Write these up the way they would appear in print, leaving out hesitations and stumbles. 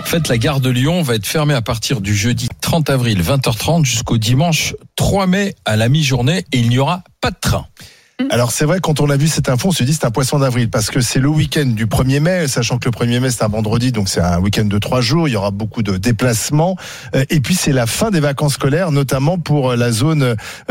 En fait, la gare de Lyon va être fermée à partir du jeudi 30 avril 20h30 jusqu'au dimanche 3 mai à la mi-journée et il n'y aura pas de train. Alors c'est vrai, quand on a vu cette info, on se dit c'est un poisson d'avril parce que c'est le week-end du 1er mai, sachant que le 1er mai c'est un vendredi, donc c'est un week-end de 3 jours, il y aura beaucoup de déplacements et puis c'est la fin des vacances scolaires, notamment pour la zone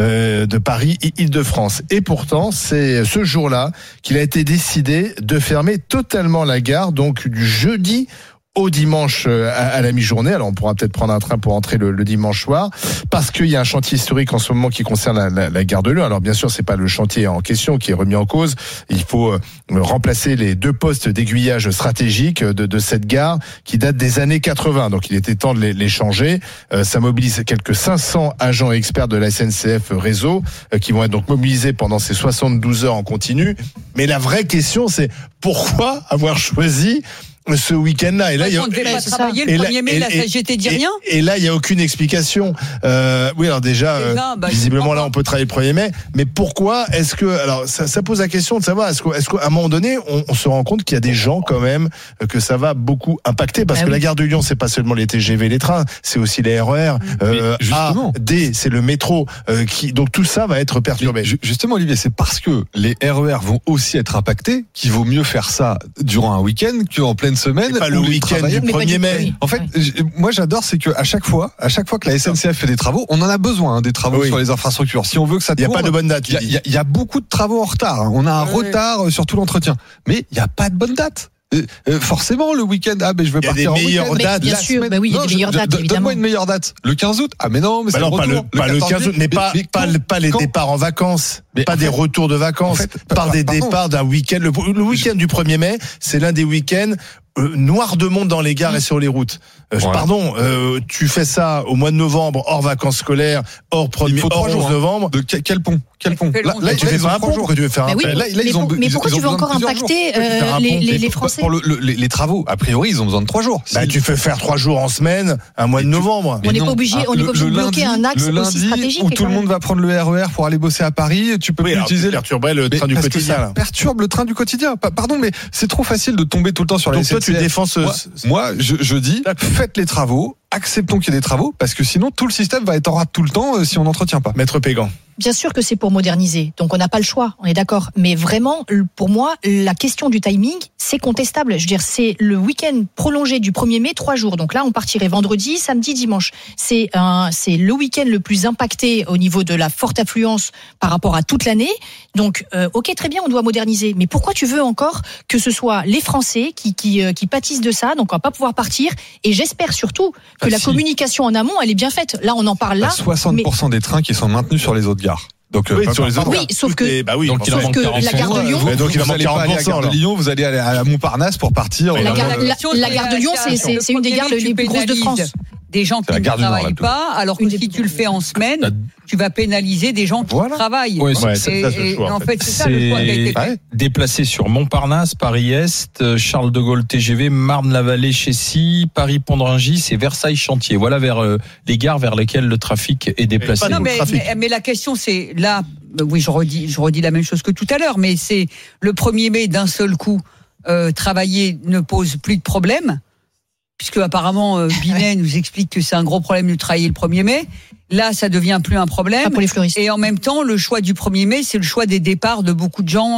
de Paris et Île-de-France. Et pourtant, c'est ce jour-là qu'il a été décidé de fermer totalement la gare, donc du jeudi au dimanche à la mi-journée. Alors on pourra peut-être prendre un train pour entrer le dimanche soir, parce qu'il y a un chantier historique en ce moment qui concerne la gare de Lyon. Alors bien sûr, c'est pas le chantier en question qui est remis en cause. Il faut remplacer les 2 postes d'aiguillage stratégique de cette gare qui date des années 80. Donc il était temps de les changer. Ça mobilise quelques 500 agents et experts de la SNCF Réseau qui vont être donc mobilisés pendant ces 72 heures en continu. Mais la vraie question, c'est pourquoi avoir choisi ce week-end-là? Et là, on ne devait pas travailler le 1er mai, la CGT dit rien. Et là, il n'y a aucune explication. Oui, alors déjà, visiblement, là, on peut travailler le 1er mai. Mais pourquoi est-ce que... Alors, ça pose la question de savoir, est-ce qu'à un moment donné, on se rend compte qu'il y a des gens, quand même, que ça va beaucoup impacter? Parce que la gare de Lyon, c'est pas seulement les TGV, les trains, c'est aussi les RER. A, D, c'est le métro. Donc, tout ça va être perturbé. Justement, Olivier, c'est parce que les RER vont aussi être impactés qu'il vaut mieux faire ça durant un week-end qu'en pleine semaine. Pas le week-end du 1er mai. En fait, moi j'adore, c'est que à chaque fois que la SNCF fait des travaux, on en a besoin, des travaux sur les infrastructures. Si on veut que ça tourne, il n'y a pas de bonne date. Il y a beaucoup de travaux en retard. On a un retard sur tout l'entretien, mais il n'y a pas de bonne date. Forcément, le week-end, je vais partir en week-end. Il y a des meilleures dates. Bien sûr, oui, il y a des meilleures dates, évidemment. Donne-moi une meilleure date. Le 15 août. Ah, mais non, mais c'est le retour. Pas le 15 août, mais pas les départs en vacances. Pas des retours de vacances. Par des départs d'un week-end. Le week-end du 1er mai, c'est l'un des week-ends noir de monde dans les gares et sur les routes. Pardon, tu fais ça au mois de novembre, hors vacances scolaires, hors 11 novembre. De quel pont? Là, tu fais pas un pont. Pourquoi tu veux faire un pont? Mais pourquoi tu veux encore impacter les Français? Pour les travaux, a priori, ils ont besoin de 3 jours. Tu fais faire 3 jours en semaine, un mois de novembre. On n'est pas obligé de bloquer un axe aussi stratégique. Où tout le monde va prendre le RER pour aller bosser à Paris, tu peux plus utiliser le train du quotidien. Perturbe le train du quotidien. Pardon, mais c'est trop facile de tomber tout le temps sur la SNCF. Tu défends moi, je dis, faites les travaux, acceptons qu'il y ait des travaux, parce que sinon, tout le système va être en rade tout le temps si on n'entretient pas. Maître Pégan. Bien sûr que c'est pour moderniser, donc on n'a pas le choix, on est d'accord. Mais vraiment, pour moi, la question du timing, c'est contestable. Je veux dire, c'est le week-end prolongé du 1er mai, 3 jours. Donc là, on partirait vendredi, samedi, dimanche. C'est le week-end le plus impacté au niveau de la forte affluence par rapport à toute l'année. Donc, ok, très bien, on doit moderniser. Mais pourquoi tu veux encore que ce soit les Français qui pâtissent de ça, donc on va pas pouvoir partir. Et j'espère surtout que la communication en amont, elle est bien faite. Là, on en parle là. 60% des trains qui sont maintenus sur les autres gares. Donc, sur les autres sauf que, donc il en manque 40%. La gare de Lyon, donc il en manque 40%. À la gare de Lyon, vous allez aller à Montparnasse pour partir. La gare de Lyon, c'est une des gares les plus grosses de France. Des gens qui ne travaillent pas, alors que si tu le fais en semaine, tu vas pénaliser des gens qui travaillent. Ouais, en fait, c'est ça le choix qui a été fait. Déplacé sur Montparnasse, Paris-Est, Charles de Gaulle TGV, Marne-la-Vallée, Chessy, Paris-Pont-de-Rungis et Versailles-Chantier. Voilà vers les gares vers lesquelles le trafic est déplacé. Non, mais la question, c'est là, oui, je redis la même chose que tout à l'heure, mais c'est le 1er mai d'un seul coup, travailler ne pose plus de problème. Puisque apparemment Binet nous explique que c'est un gros problème de travailler le 1er mai. Là, ça devient plus un problème. Pas pour les fleuristes. Et en même temps, le choix du 1er mai, c'est le choix des départs de beaucoup de gens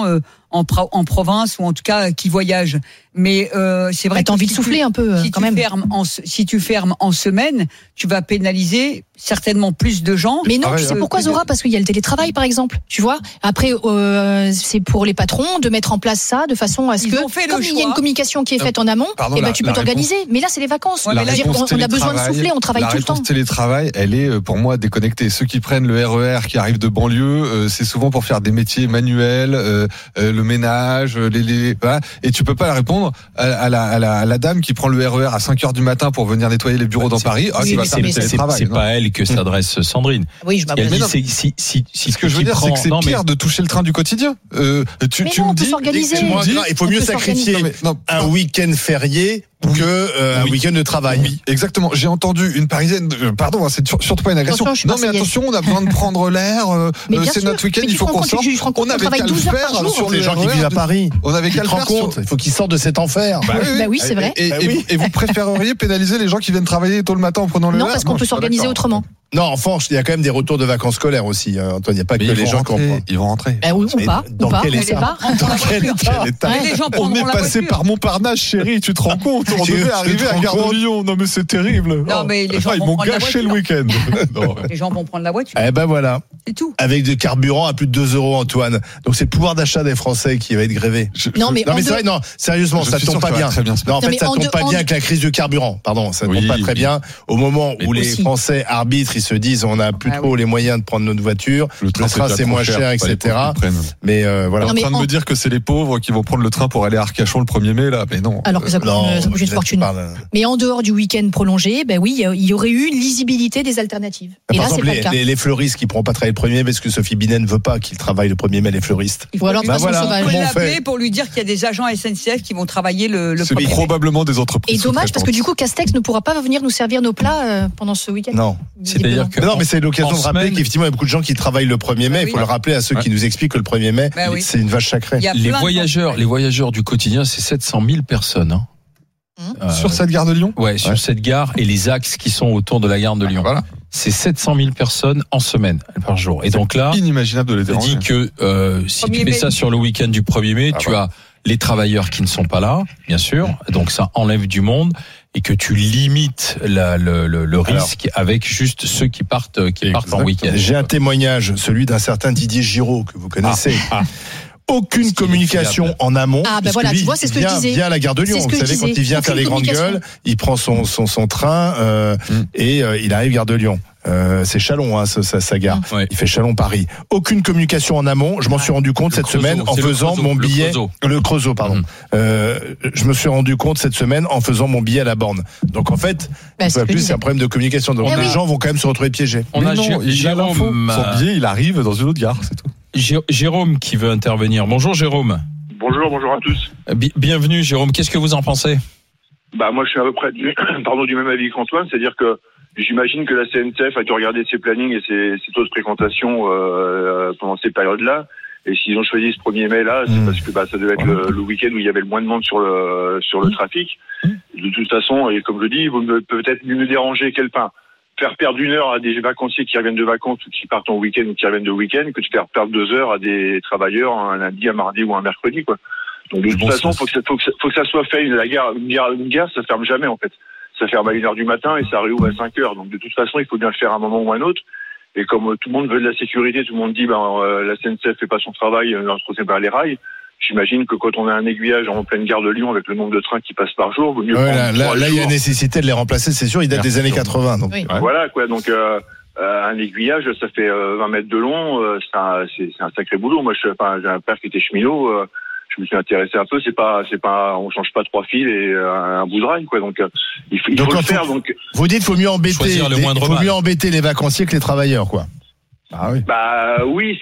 en province ou en tout cas qui voyagent. Mais c'est vrai. T'as envie de souffler un peu si quand même. Si tu fermes en semaine, tu vas pénaliser certainement plus de gens. Mais non, tu sais pourquoi, Zora? Parce qu'il y a le télétravail, par exemple. Tu vois. Après, c'est pour les patrons de mettre en place ça de façon à ce que, comme il y a une communication qui est faite en amont, tu peux t'organiser. Mais là, c'est les vacances. On a besoin de souffler, on travaille tout le temps. La réponse télétravail, elle est pour moi déconnectée. Ceux qui prennent le RER, qui arrivent de banlieue, c'est souvent pour faire des métiers manuels, le ménage, voilà. Et tu peux pas répondre à la dame qui prend le RER à 5h du matin pour venir nettoyer les bureaux dans Paris. C'est pas elle que s'adresse Sandrine. Oui, je m'appelle. Ce que je veux dire, c'est que c'est pire de toucher le train du quotidien. Tu me dis, il faut mieux sacrifier un week-end férié que un week-end de travail. Oui, exactement. J'ai entendu une Parisienne. Pardon, c'est surtout pas une agression. Attention, je suis non, mais marseillaise. attention, on a besoin de prendre l'air. Mais bien c'est sûr. notre week-end, Mais il tu faut te rends qu'on compte sorte. que tu te rends compte On qu'on avait travaille qu'à le 12 heures faire par jour. sur Les gens qui vivent à Paris. On avait qu'à Tu le te rends faire. compte, il faut qu'ils sortent de cet enfer. Bah oui, c'est vrai. Et vous préféreriez pénaliser les gens qui viennent travailler tôt le matin en prenant le Non, verre parce qu'on peut s'organiser autrement. Non, en France, il y a quand même des retours de vacances scolaires aussi, Antoine. Il n'y a pas que les gens qui en prennent. Ils vont rentrer. Bah oui, ou Mais pas. dans Ou pas. quel On état sait pas. Dans quel état Mais les gens On prendront est la passé voiture. par Montparnasse, chérie, tu te rends compte? On Tu devait te arriver à rends Gare compte de Lyon. Non, mais c'est terrible. Non, mais les gens Ils vont m'ont prendre la gâché le voiture. week-end. Non. Les gens vont prendre la voiture. Eh ben voilà, C'est tout. avec du carburant à plus de 2 €, Antoine. Donc c'est le pouvoir d'achat des Français qui va être grévé. Non, mais Non, en mais c'est deux- vrai, non, sérieusement, Je ça suis tombe sûr pas que ça va bien. très bien se passer. Non, en Non, fait, mais ça en tombe deux- pas en bien deux- avec la crise du carburant. Pardon, ça tombe Oui, pas très oui. bien. Au moment où les aussi. Français arbitrent, ils se disent, on n'a plus Ah trop les moyens de prendre notre voiture. Le train, déjà c'est trop moins cher, pas les etc. pauvres qui le prennent. Mais voilà. T'es Non, en mais train de en- me dire que c'est les pauvres qui vont prendre le train pour aller à Arcachon le 1er mai, là. Mais non. Alors que ça coûte une là, tu fortune. parles. Mais en dehors du week-end prolongé, ben oui, il y aurait eu une lisibilité des alternatives. Et Par là, c'est exemple, pas le cas. les fleuristes qui ne pourront pas travailler le 1er mai parce que Sophie Binet ne veut pas qu'ils travaillent le 1er mai, les fleuristes. Ou alors de Bah façon voilà. Vous sauvage. pouvez Comment on fait l'appeler pour lui dire qu'il y a des agents SNCF qui vont travailler le C'est premier mai. probablement des entreprises. Et dommage parce que du sous-traitantes. coup, Castex ne pourra pas venir nous servir nos plats pendant ce week-end. Non. C'est-à-dire que Mais non, mais c'est l'occasion en de rappeler semaine- qu'effectivement, il y a beaucoup de gens qui travaillent le 1er mai. Il oui. faut le rappeler à ceux qui nous expliquent que le 1er mai, Bah oui. c'est une vache sacrée. Il y a les plein de voyageurs du quotidien, c'est 700 000 personnes. Hein. Sur cette gare de Lyon? Ouais, sur cette gare et les axes qui sont autour de la gare de Lyon. Voilà. C'est 700 000 personnes en semaine, par jour. Et donc là, Inimaginable de les je déranger. dis que si tu 1er fais mai. ça sur le week-end du 1er mai, Ah tu bah. as les travailleurs qui ne sont pas là, bien sûr. Donc ça enlève du monde et que tu limites le risque avec juste ceux qui partent en Exactement. week-end. J'ai un témoignage, celui d'un certain Didier Giraud, que vous connaissez. Aucune Parce qu'il est communication fiable. en amont. Ah, ben parce voilà, que lui, tu vois, c'est ce que il je vient, disais. vient à la gare de Lyon. C'est ce Vous que je savez, quand disais. il vient faire Aucune les grandes communication. gueules, il prend son train et il arrive gare de Lyon. C'est Chalon, hein, sa gare. Ouais. Il fait Chalon-Paris. Aucune communication en amont. Je m'en suis rendu compte Le cette Creusot, semaine en c'est le faisant Creusot, mon le billet. Creusot. Le Creusot, pardon. Je me suis rendu compte cette semaine en faisant mon billet à la borne. Donc en fait, Bah, une c'est fois ce que je plus, c'est disais. un problème de communication. Donc Eh les oui. gens vont quand même se retrouver piégés. On Mais a non, il a l'info. Jérôme, Son billet, il arrive dans une autre gare, c'est tout. Jérôme qui veut intervenir. Bonjour Jérôme. Bonjour à tous. Bienvenue Jérôme. Qu'est-ce que vous en pensez? Bah moi je suis à peu près du même avis qu'Antoine, c'est-à-dire que j'imagine que la CNCF a dû regarder ses plannings et ses taux de fréquentation pendant ces périodes-là. Et s'ils ont choisi ce 1er mai là, c'est parce que ça devait être le week-end où il y avait le moins de monde sur le trafic. De toute façon, et comme je dis, il vaut peut-être mieux déranger quelqu'un. Faire perdre 1 heure à des vacanciers qui reviennent de vacances ou qui partent en week-end ou qui reviennent de week-end que de faire perdre 2 heures à des travailleurs un lundi, un mardi ou un mercredi, quoi. Donc de toute façon, faut que ça soit fait. Une gare, ça ferme jamais en fait. Ça ferme à 1h du matin et ça réouvre à 5h. Donc de toute façon, il faut bien le faire à un moment ou à un autre. Et comme tout le monde veut de la sécurité, tout le monde dit la SNCF fait pas son travail, c'est pas les rails. J'imagine que quand on a un aiguillage en pleine gare de Lyon avec le nombre de trains qui passent par jour, vaut mieux Ouais, prendre là, 3 il y a jours. nécessité de les remplacer, c'est sûr. Ils datent des années 80. Donc. Oui. Ouais. Voilà quoi. Donc un aiguillage, ça fait 20 mètres de long. C'est un sacré boulot. Moi, j'ai un père qui était cheminot. Je me suis intéressé un peu. C'est pas, on change pas 3 fils et un bout de rail quoi. Donc il faut Donc, le quand faire. Donc Vous dites, faut mieux embêter, Choisir le moindre mal. embêter les vacanciers que les travailleurs, quoi. Ah oui. bah oui,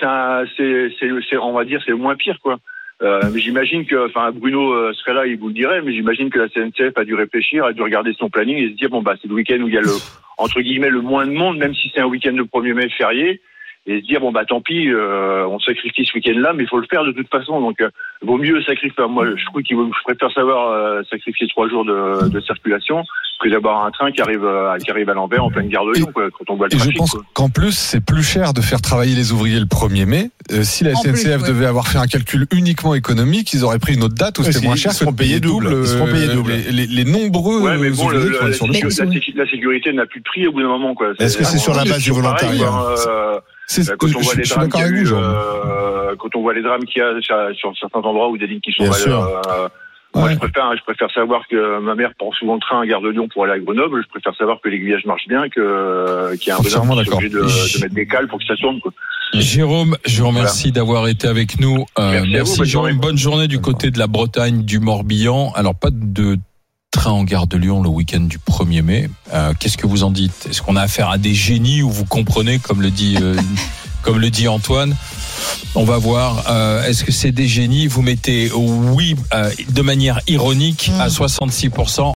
c'est on va dire c'est le moins pire quoi. Mais j'imagine que, Bruno serait là, il vous le dirait, mais j'imagine que la CNCF a dû réfléchir, a dû regarder son planning et se dire c'est le week-end où il y a entre guillemets le moins de monde, même si c'est un week-end de 1er mai férié, et se dire tant pis, on sacrifie ce week-end-là, mais il faut le faire de toute façon. Donc vaut mieux sacrifier. Moi, je trouve je préfère sacrifier 3 jours de circulation que d'avoir un train qui arrive à l'envers en pleine gare de Lyon, quoi, quand on voit le Et je trafic. pense Quoi. qu'en plus, c'est plus cher de faire travailler les ouvriers le 1er mai. Si la En SNCF plus, ouais. devait avoir fait un calcul uniquement économique, ils auraient pris une autre date où Ouais, c'était moins ils cher seront que de payer payés double. Ils seront payés double. Les nombreux Ouais, mais bon, ouvriers qui vont être sur le quai. la sécurité n'a plus de prix au bout d'un moment, quoi. Est-ce que c'est sur la base du volontariat Quand on voit Je les suis drames d'accord qu'il y a avec eu, vous, Jean. quand on voit les drames qu'il y a sur certains endroits ou des lignes qui sont Bien mal, sûr. moi, Ouais. je préfère savoir que ma mère prend souvent le train à Gare de Lyon pour aller à Grenoble. Je préfère savoir que l'aiguillage marche bien qu'il y a un Entièrement bonhomme qui est d'accord. obligé de mettre des cales pour que ça tourne, quoi. Jérôme, je vous remercie d'avoir été avec nous. Merci à vous, bonne Jérôme, journée. bonne journée du côté de la Bretagne, du Morbihan. Alors pas de train en gare de Lyon le week-end du 1er mai. Qu'est-ce que vous en dites? Est-ce qu'on a affaire à des génies ou vous comprenez, comme le dit Antoine? On va voir. Est-ce que c'est des génies? Vous mettez oui de manière ironique à 66%.